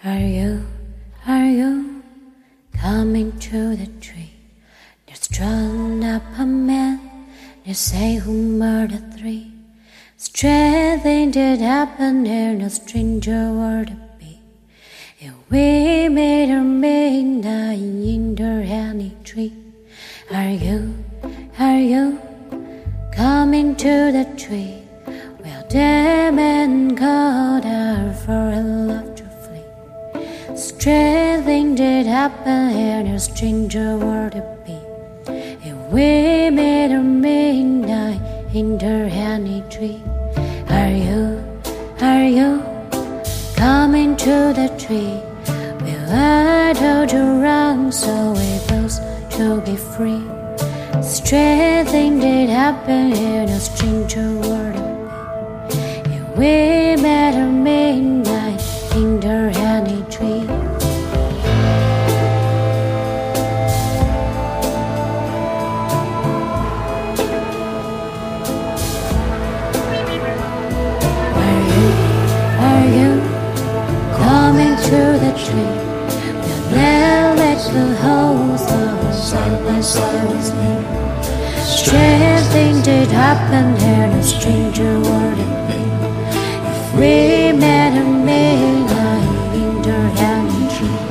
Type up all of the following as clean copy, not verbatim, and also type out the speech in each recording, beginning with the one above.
Are you coming to the tree? There's drawn up a man, they say who murdered three. Strange thing did happen here, no stranger were to be. If we made her midnight in the honey tree. Are you coming to the tree? Well, the man called out for a love to flee. Strange thing did happen here, no stranger were to be. If we made her midnight in the honey tree. Are you coming to the tree? Well, I told you wrong, so we're both to be free. Strange thing did happen here, no stranger were to be. If we met her midnight in the honey tree. Are you coming to the tree? We'll never let the holes of side by side with me. Strange thing did happen here, no stranger were to be. If we met a midnight in the honey tree.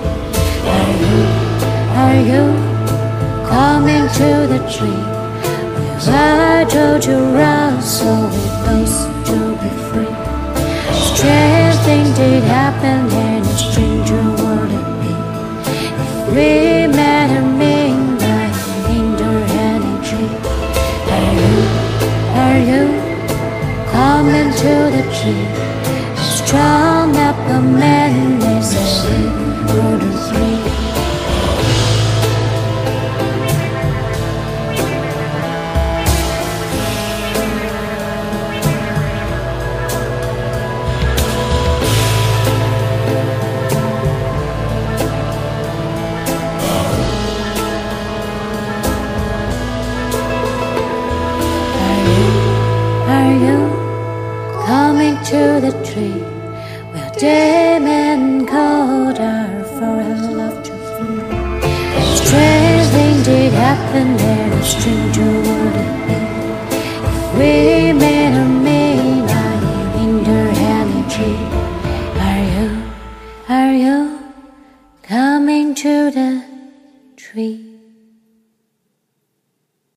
Are you coming to the tree? Well, I told you wrong, so we're both to be free. Strange thing did happen here, no stranger were to be. If we met a midnight in the honey tree. Are you coming to the tree? Strung up a man, they say were the three. Are you coming to the tree? Well, the man called her for her love to flee. Strange thing did happen there, no stranger would it be. If we met her